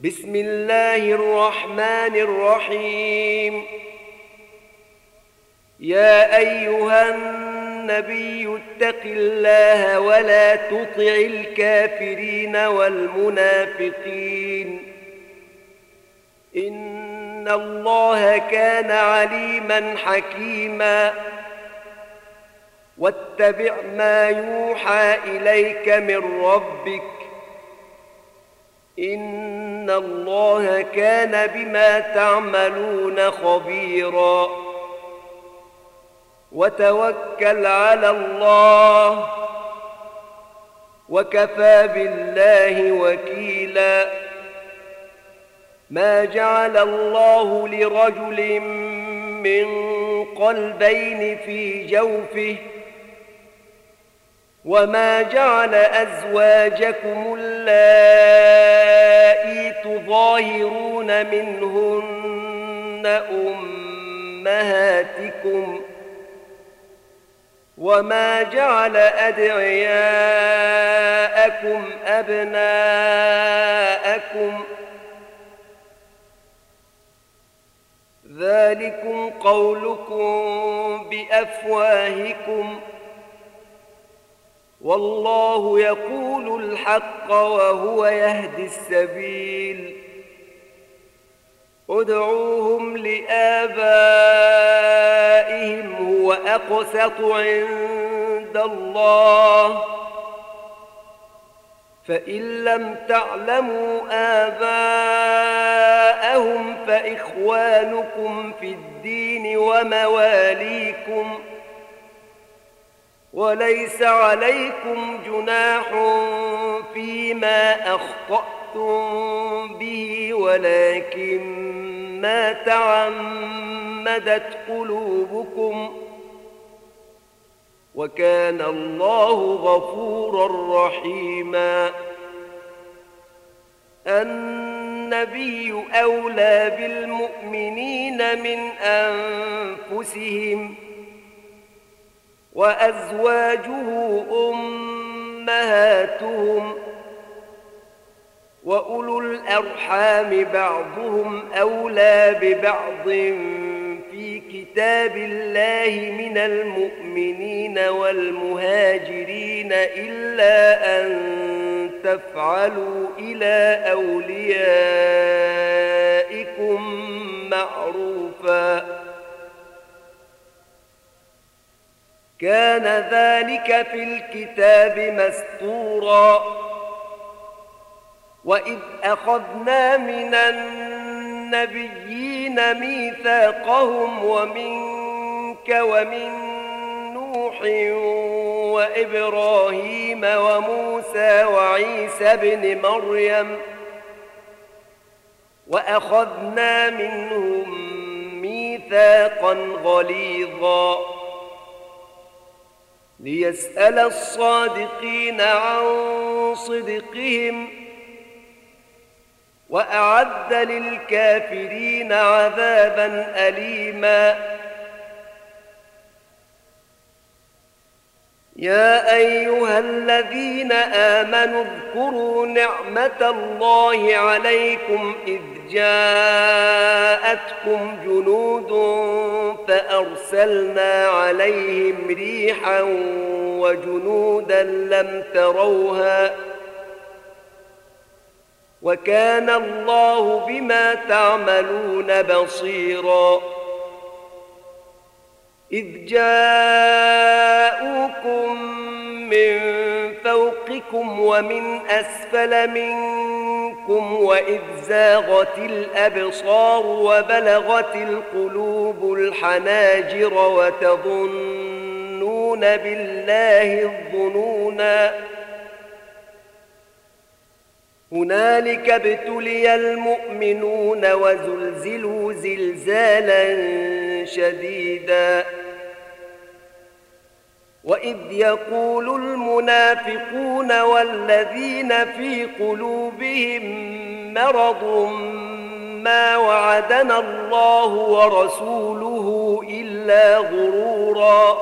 بسم الله الرحمن الرحيم. يا أيها النبي اتق الله ولا تطع الكافرين والمنافقين، إن الله كان عليما حكيما. واتبع ما يوحى إليك من ربك، إن الله كان بما تعملون خبيرا. وتوكل على الله، وكفى بالله وكيلا. ما جعل الله لرجل من قلبين في جوفه، وما جعل أزواجكم اللائي تظاهرون منهن أمهاتكم، وما جعل أدعياءكم أبناءكم، ذلكم قولكم بأفواهكم، والله يقول الحق وهو يهدي السبيل. ادعوهم لآبائهم هو أقسط عند الله، فإن لم تعلموا آباءهم فإخوانكم في الدين ومواليكم، وليس عليكم جناح فيما أخطأتم به، ولكن ما تعمدت قلوبكم، وكان الله غفورا رحيما. النبي أولى بالمؤمنين من أنفسهم، وأزواجه أمهاتهم، وأولو الأرحام بعضهم أولى ببعض في كتاب الله من المؤمنين والمهاجرين، إلا أن تفعلوا إلى أوليائكم معروفا، كان ذلك في الكتاب مسطورا. وإذ أخذنا من النبيين ميثاقهم ومنك ومن نوح وإبراهيم وموسى وعيسى بن مريم، وأخذنا منهم ميثاقا غليظا، ليسأل الصادقين عن صدقهم، وأعد للكافرين عذابا أليما. يا أيها الذين آمنوا اذكروا نعمة الله عليكم إذ جاءتكم جنود فأرسلنا عليهم ريحا وجنودا لم تروها، وكان الله بما تعملون بصيرا. إذ جاءوكم من فوقكم ومن أسفل منكم، وإذ زاغت الأبصار وبلغت القلوب الحناجر، وتظنون بالله الظنونا. هنالك ابتلي المؤمنون وزلزلوا زلزالا شديدا. وإذ يقول المنافقون والذين في قلوبهم مرض ما وعدنا الله ورسوله إلا غرورا.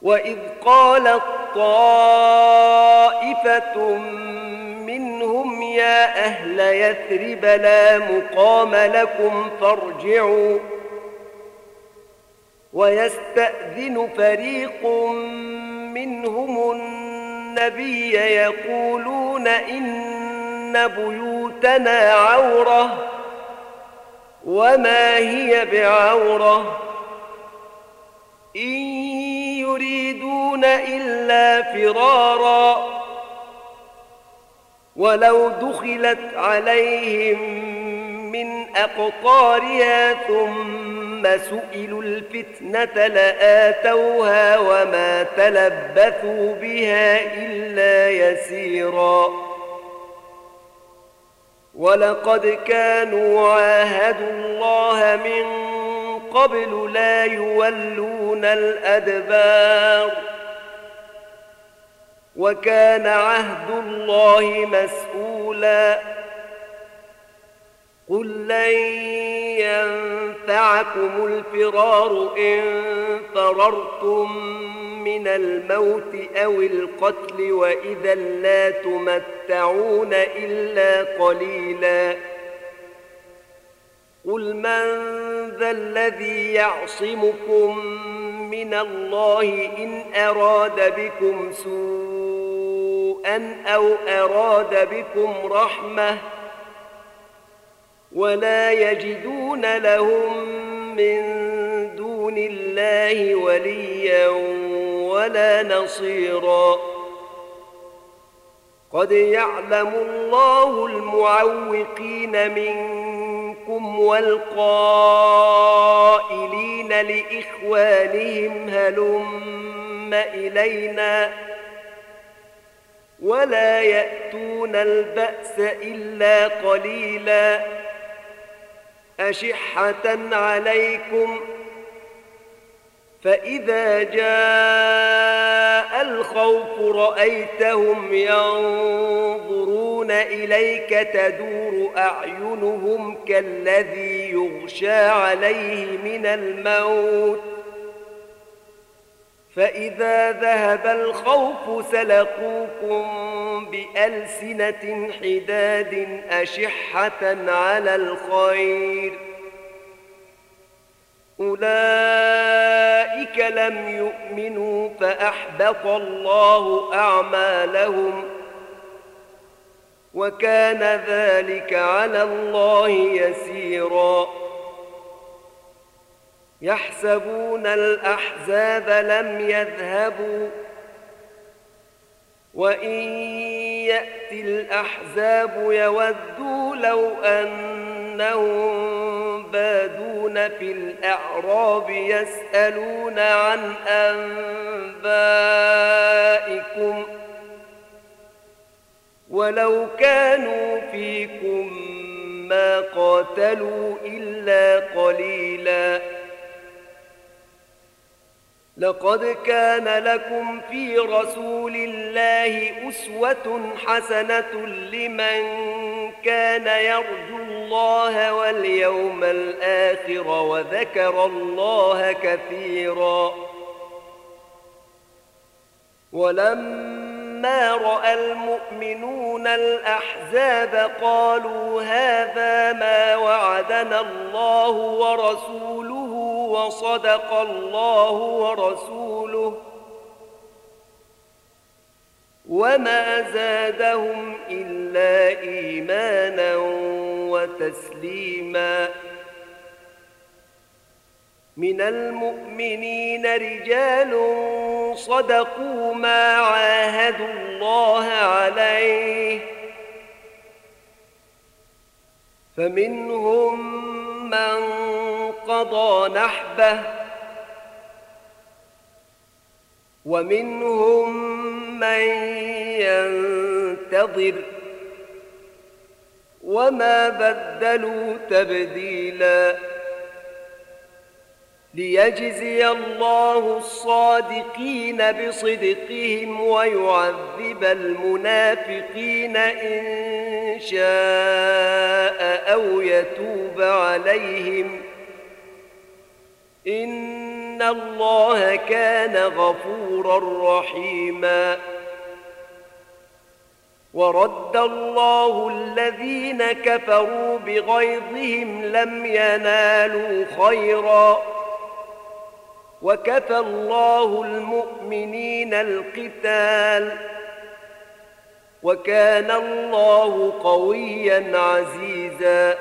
وإذ قالت طائفة منهم يا أهل يثرب لا مقام لكم فارجعوا ويستأذن فريق منهم النبي يقولون إن بيوتنا عورة وما هي بعورة إن يريدون إلا فرارا ولو دخلت عليهم من أقطارها ثم سئلوا الفتنة لآتوها وما تلبثوا بها إلا يسيرا ولقد كانوا عاهدوا الله من قبل لا يولون الأدبار وكان عهد الله مسؤولا قل لن ينفعكم الفرار إن فررتم من الموت أو القتل وإذا لا تمتعون إلا قليلا قل من ذا الذي يعصمكم من الله إن أراد بكم سوءا أو أراد بكم رحمة ولا يجدون لهم من دون الله وليا ولا نصيرا قد يعلم الله المعوقين منكم والقائلين لإخوانهم هلم إلينا ولا يأتون البأس إلا قليلا أشحة عليكم فإذا جاء الخوف رأيتهم ينظرون إليك تدور أعينهم كالذي يغشى عليه من الموت فإذا ذهب الخوف سلقوكم بألسنة حداد أشحة على الخير أولئك لم يؤمنوا فأحبط الله أعمالهم وكان ذلك على الله يسيرا يحسبون الأحزاب لم يذهبوا وإن يأتي الأحزاب يودوا لو أنهم بادون في الأعراب يسألون عن أنبائكم ولو كانوا فيكم ما قاتلوا إلا قليلا لقد كان لكم في رسول الله أسوة حسنة لمن كان يرجو الله واليوم الآخر وذكر الله كثيرا ولما رأى المؤمنون الأحزاب قالوا هذا ما وعدنا الله ورسوله وصدق الله ورسوله وما زادهم إلا إيمانا وتسليما من المؤمنين رجال صدقوا ما عاهدوا الله عليه فمنهم من قضى نحبه ومنهم من ينتظر وما بدلوا تبديلا ليجزي الله الصادقين بصدقهم ويعذب المنافقين إن شاء أو يتوب عليهم إن الله كان غفورا رحيما ورد الله الذين كفروا بغيظهم لم ينالوا خيرا وكفى الله المؤمنين القتال وكان الله قويا عزيزا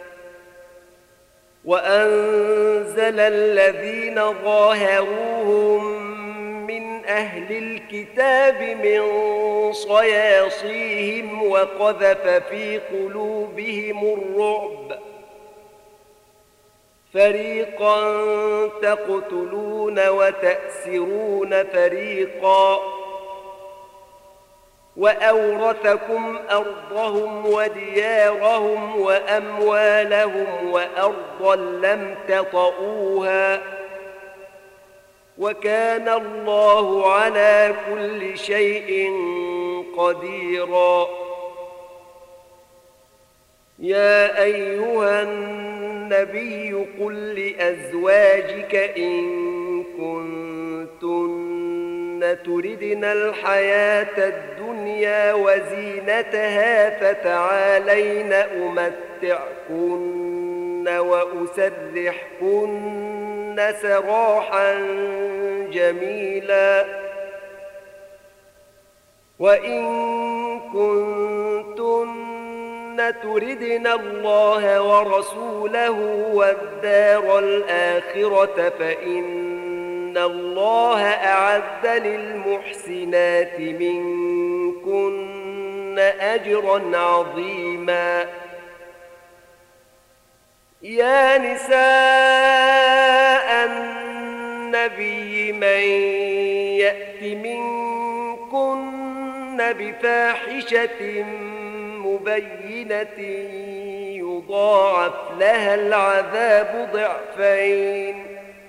وأنزل الذين ظاهروهم من أهل الكتاب من صياصيهم وقذف في قلوبهم الرعب فريقا تقتلون وتأسرون فريقا وأورثكم أرضهم وديارهم وأموالهم وأرضا لم تطئوها وكان الله على كل شيء قديرا يا أيها النبي قل لأزواجك إن كنتن تردن الحياة الدنيا وزينتها فتعالين أمتعكن وأسرحكن سراحا جميلا وإن كنتن تردن الله ورسوله والدار الآخرة فإن الله أعد للمحسنات منكن أجرا عظيما يا نساء النبي من يأت منكن بفاحشة مبينة يضاعف لها العذاب ضعفين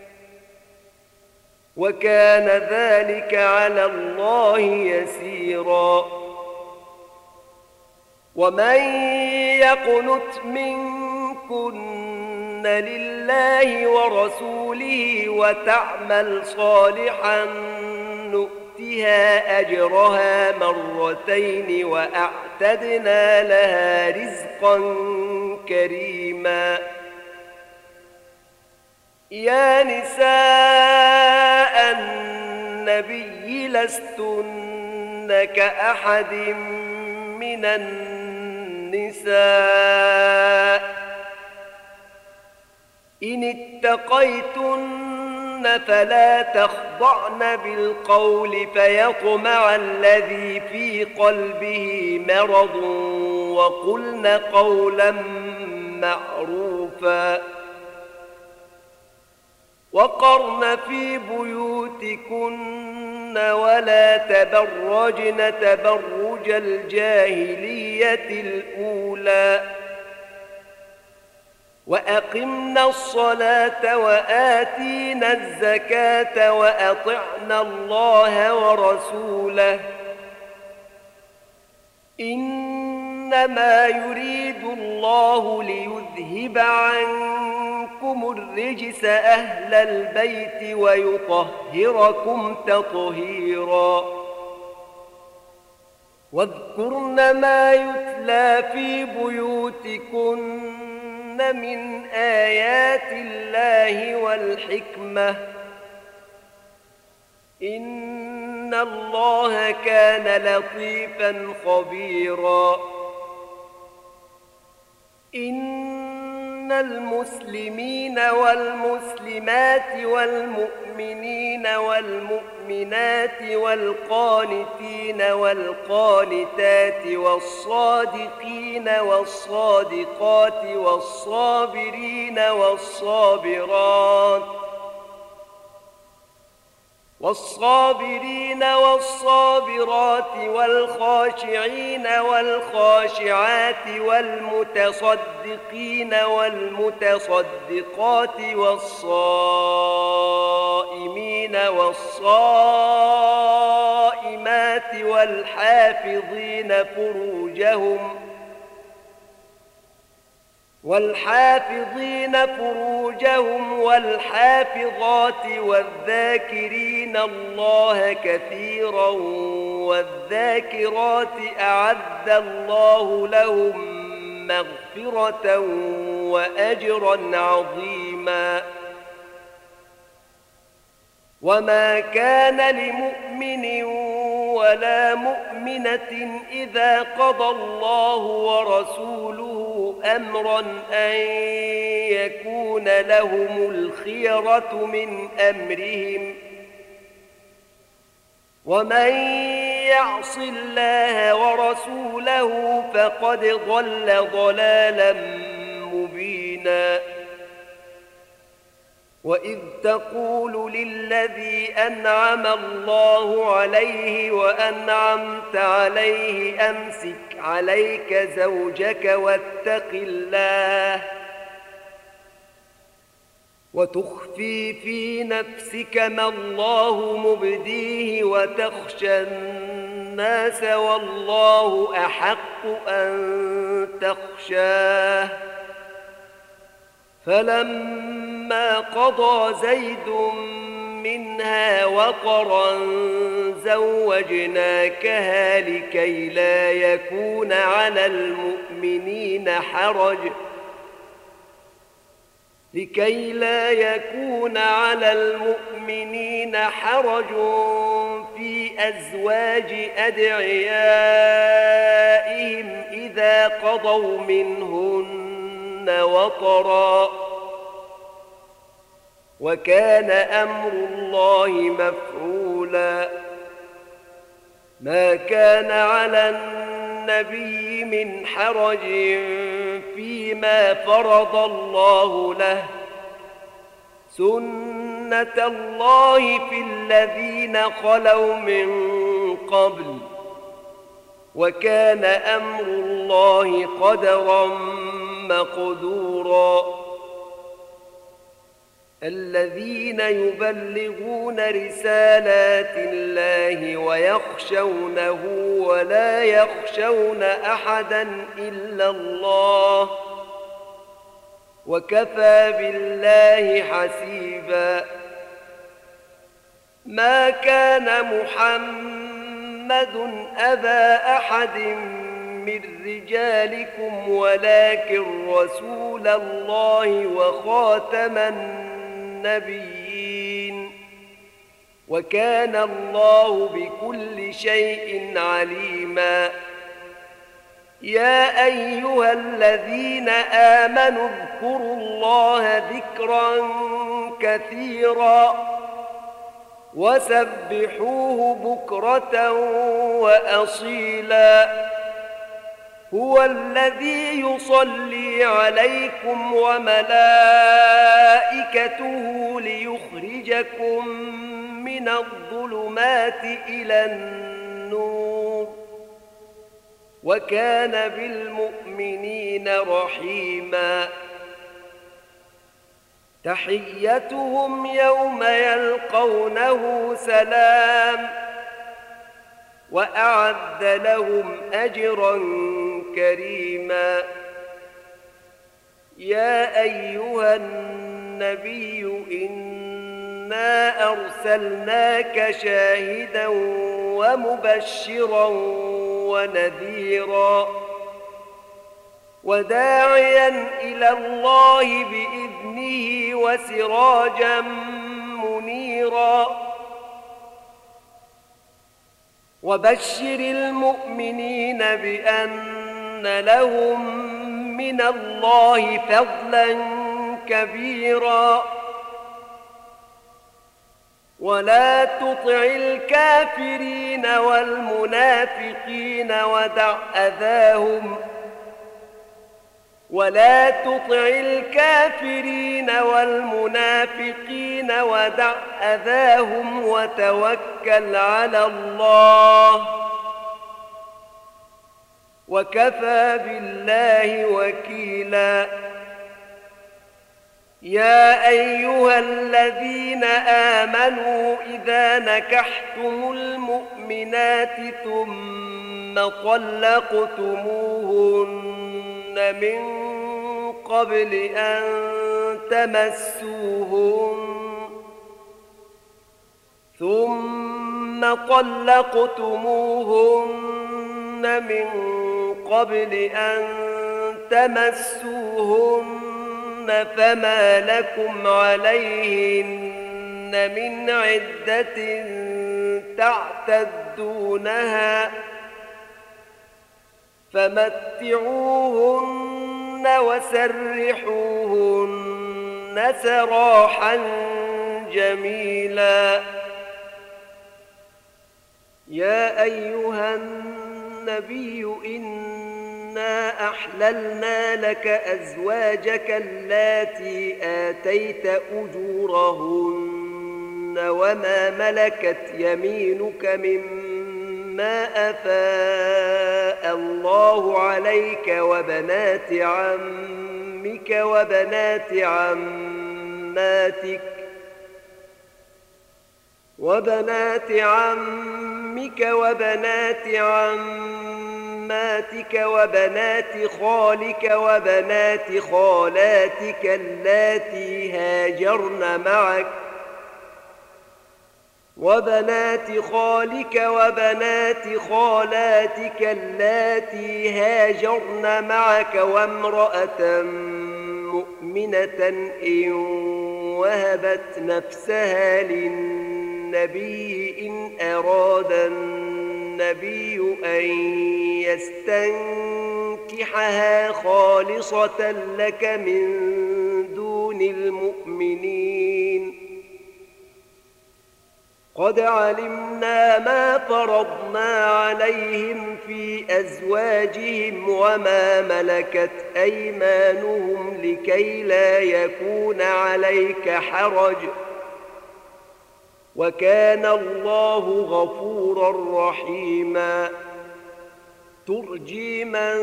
وكان ذلك على الله يسيرا ومن يقنت منكن لله ورسوله وتعمل صالحا نؤتها أجرها مرتين وأعتدنا لها رزقا كريما يا نساء النبي لستن كأحد من النساء إن اتقيتن فلا تخضعن بالقول فيطمع الذي في قلبه مرض وقلن قولا معروفا وقرن في بيوتكن ولا تبرجن تبرج الجاهلية الأولى وأقمنا الصلاة وآتينا الزكاة وأطعنا الله ورسوله إنما يريد الله ليذهب عنكم الرجس أهل البيت ويطهركم تطهيرا واذكرن ما يتلى في بيوتكن من آيات الله والحكمة إن الله كان لطيفا خبيرا إن المسلمين والمسلمات والمؤمنين والمؤمنات والقانتين والقانتات والصادقين والصادقات والصابرين والصابرات والخاشعين والخاشعات والمتصدقين والمتصدقات والصائمين والصائمات والحافظين فروجهم والحافظات والذاكرين الله كثيرا والذاكرات أعد الله لهم مغفرة وأجرا عظيما. وما كان لمؤمن ولا مؤمنة إذا قضى الله ورسوله أمرا أن يكون لهم الخيرة من أمرهم، ومن يعص الله ورسوله فقد ضل ضلالا مبينا. وإذ تقول للذي أنعم الله عليه وأنعمت عليه أمسك عليك زوجك واتق الله وتخفي في نفسك ما الله مبديه وتخشى الناس والله أحق أن تخشاه، فلما قضى زيد منها وطرا زوجناكها لكي لا يكون على المؤمنين حرج في أزواج أدعيائهم إذا قضوا منهن وطرا، وكان أمر الله مفعولا. ما كان على النبي من حرج فيما فرض الله له، سنة الله في الذين خلوا من قبل، وكان أمر الله قدرا مقدورا. الذين يبلغون رسالات الله ويخشونه ولا يخشون أحدا إلا الله، وكفى بالله حسيبا. ما كان محمد أبا أحد من رجالكم ولكن رسول الله وخاتم النبيين، وكان الله بكل شيء عليما. يا أيها الذين آمنوا اذكروا الله ذكرا كثيرا وسبحوه بكرة وأصيلا. هو الذي يصلي عليكم وملائكته ليخرجكم من الظلمات إلى النور، وكان بالمؤمنين رحيما. تحيتهم يوم يلقونه سلام، وأعد لهم أجرا كريما. يا أيها النبي إنا أرسلناك شاهدا ومبشرا ونذيرا وداعيا إلى الله بإذنه وسراجا منيرا. وبشر المؤمنين بأن لهم من الله فضلا كبيرا. ولا تطع الكافرين والمنافقين ودع أذاهم وتوكل على الله، وكفى بالله وكيلا. يا أيها الذين آمنوا إذا نكحتم المؤمنات ثم طلقتموهن من قبل أن تمسوهن طلقتموهن من قبل أن تمسوهن فما لكم عليهن من عدة تعتدونها فمتعوهن وسرحوهن سراحا جميلا. يا أيها النبي إنا أحللنا لك أزواجك اللاتي آتيت أجورهن وما ملكت يمينك مما أفاء الله عليك وبنات عمك وبنات عماتك وبنات عماتك وبنات خالك وبنات خالاتك اللاتي هاجرن معك وبنات خالك وبنات خالاتك اللاتي هاجرن معك وامرأة مؤمنة إن وهبت نفسها للنبي إن أراد النبي أن يستنكحها خالصة لك من دون المؤمنين. قد علمنا ما فرضنا عليهم في أزواجهم وما ملكت أيمانهم لكي لا يكون عليك حرج وكان الله غفورا رحيما. ترجي من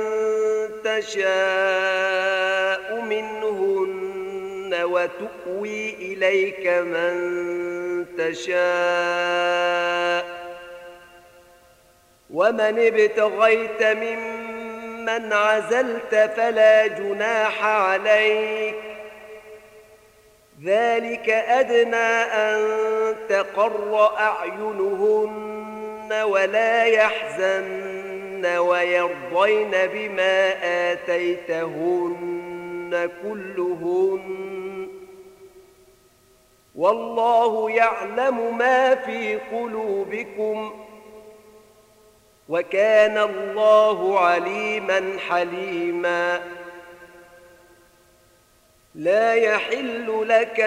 تشاء منهن وتؤوي إليك من تشاء ومن ابتغيت ممن عزلت فلا جناح عليك ذلك أدنى أن تقر أعينهن ولا يحزن ويرضين بما آتيتهن كلهن والله يعلم ما في قلوبكم وكان الله عليما حليما. لا يحل لك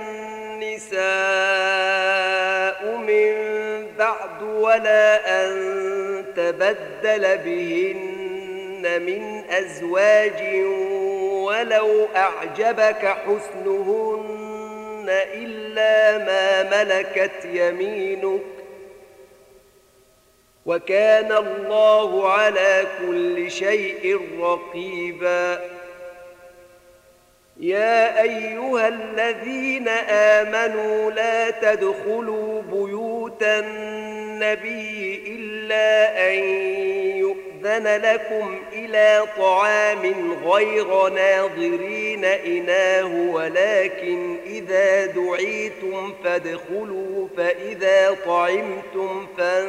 النساء من بعد ولا أن تبدل بهن من أزواج ولو أعجبك حسنهن إلا ما ملكت يمينك وكان الله على كل شيء رقيبا. يا أيها الذين آمنوا لا تدخلوا بيوت النبي إلا أن يؤذن لكم إلى طعام غير ناظرين إناه ولكن إذا دعيتم فادخلوا فإذا طعمتم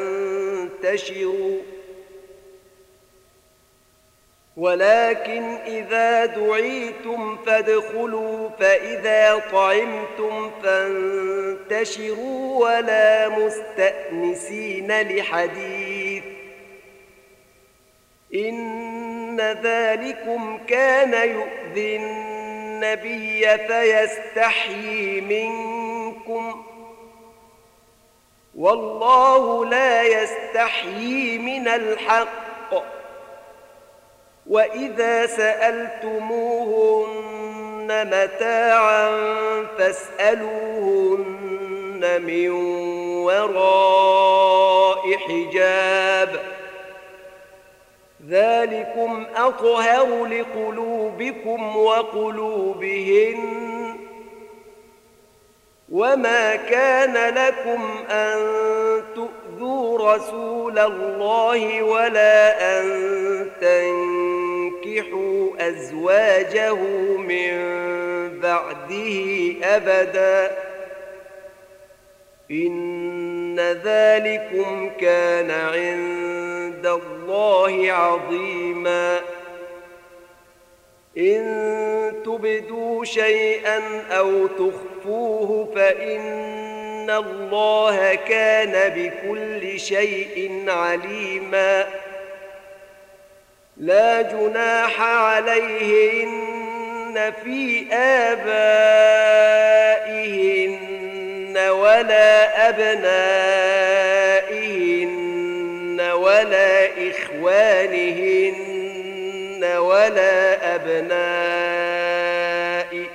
فانتشروا ولا مستأنسين لحديث إن ذلكم كان يؤذي النبي فيستحيي منكم والله لا يستحيي من الحق. وإذا سألتموهن متاعا فاسألوهن من وراء حجاب ذلكم أطهر لقلوبكم وقلوبهن. وما كان لكم أن تؤذوا رسول الله ولا أن تنكحوا أزواجه من بعده أبدا إن ذلكم كان عند الله عظيما. إن تبدوا شيئا أو تخفوه فإن الله كان بكل شيء عليما. لا جناح عليهن في آبائهن ولا أبنائهن ولا إخوانهن ولا أبناء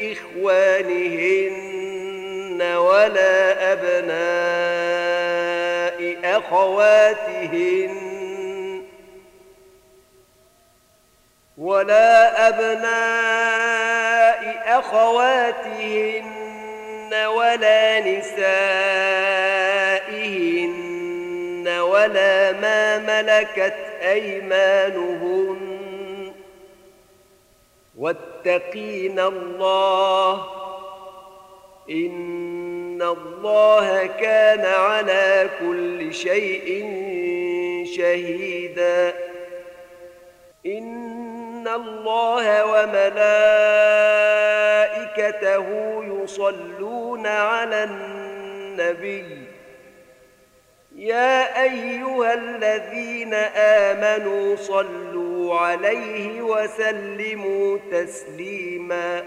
إخوانهن ولا أبناء أخواتهن ولا نسائهن ولا ما ملكت أيمانهن واتقين الله إن الله كان على كل شيء شهيدا. إن الله وملائكته يصلون على النبي يا أيها الذين آمنوا صلوا عليه وسلموا تسليما.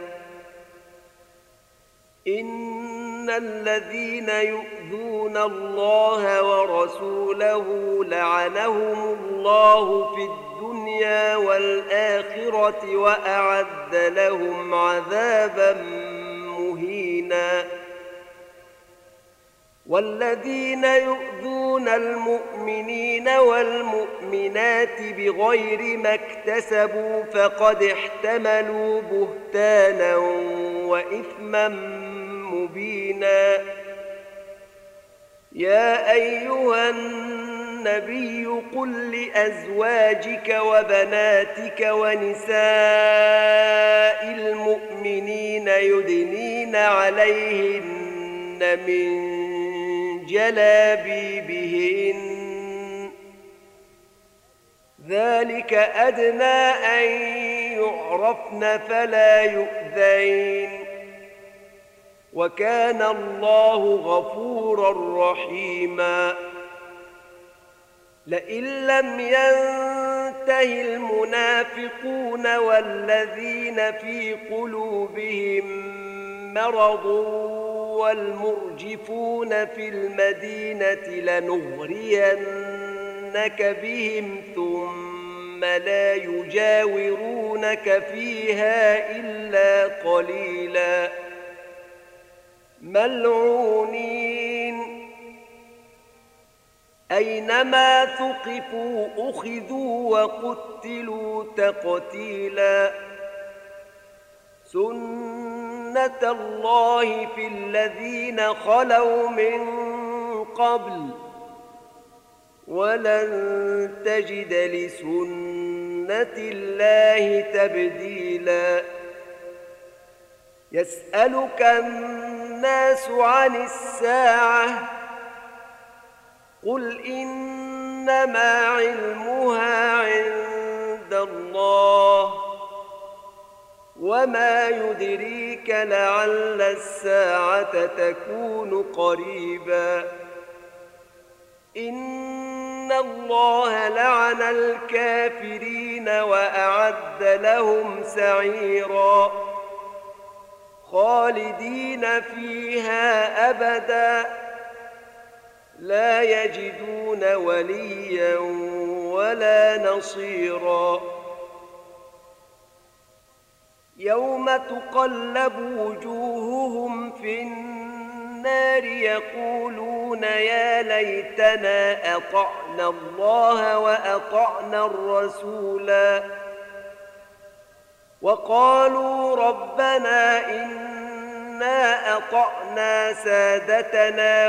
إن الذين يؤذون الله ورسوله لعنهم الله في الدنيا والآخرة وأعد لهم عذابا مهينا. والذين يؤذون المؤمنين والمؤمنات بغير ما اكتسبوا فقد احتملوا بهتانا وإثما مبينا. يا أيها النبي قل لأزواجك وبناتك ونساء المؤمنين يدنين عليهن من جلابيبهن ذلك أدنى أن يعرفن فلا يؤذين وكان الله غفورا رحيما. لئن لم ينته المنافقون والذين في قلوبهم مرض والمرجفون في المدينة لنغرينك بهم ثم لا يجاورونك فيها إلا قليلا ملعونين أينما ثقفوا أخذوا وقتلوا تقتيلا. سنة الله في الذين خلوا من قبل ولن تجد لسنة الله تبديلا. يسألك الناس عن الساعة قل إنما علمها عند الله وما يدريك لعل الساعة تكون قريبا. إن الله لعن الكافرين وأعد لهم سعيرا خالدين فيها أبدا لا يجدون وليا ولا نصيرا. يوم تقلب وجوههم في النار يقولون يا ليتنا أطعنا الله وأطعنا الرسولا وقالوا ربنا إنا أطعنا سادتنا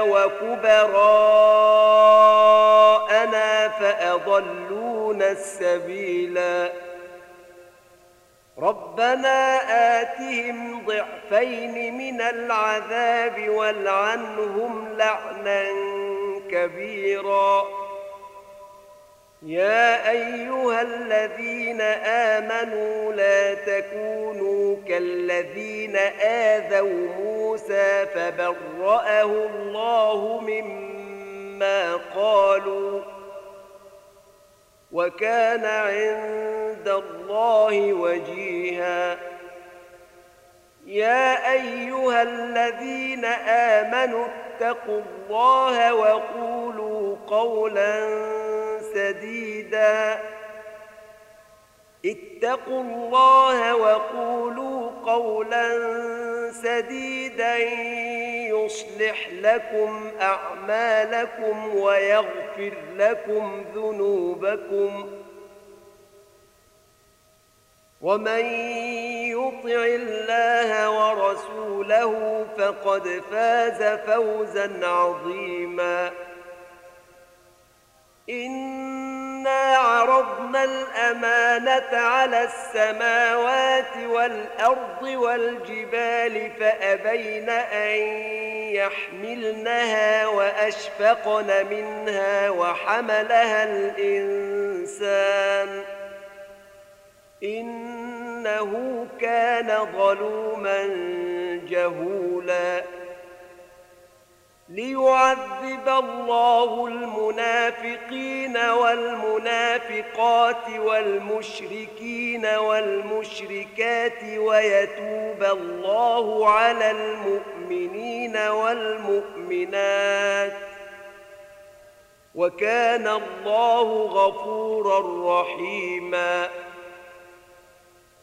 وكبراءنا فأضلونا السبيلا. ربنا آتهم ضعفين من العذاب والعنهم لعنا كبيرا يا أيها الذين آمنوا لا تكونوا كالذين آذوا موسى فبرأه الله مما قالوا وكان عند الله وجيها يا أيها الذين آمنوا اتقوا الله وقولوا قولا سديدا اتقوا الله وقولوا قولا سديدا يصلح لكم أعمالكم ويغفر لكم ذنوبكم ومن يطع الله ورسوله فقد فاز فوزا عظيما إنا عرضنا الأمانة على السماوات والأرض والجبال فأبين أن يحملنها وأشفقن منها وحملها الإنسان إنه كان ظلوما جهولا ليعذب الله المنافقين والمنافقات والمشركين والمشركات ويتوب الله على المؤمنين والمؤمنات وكان الله غفورا رحيما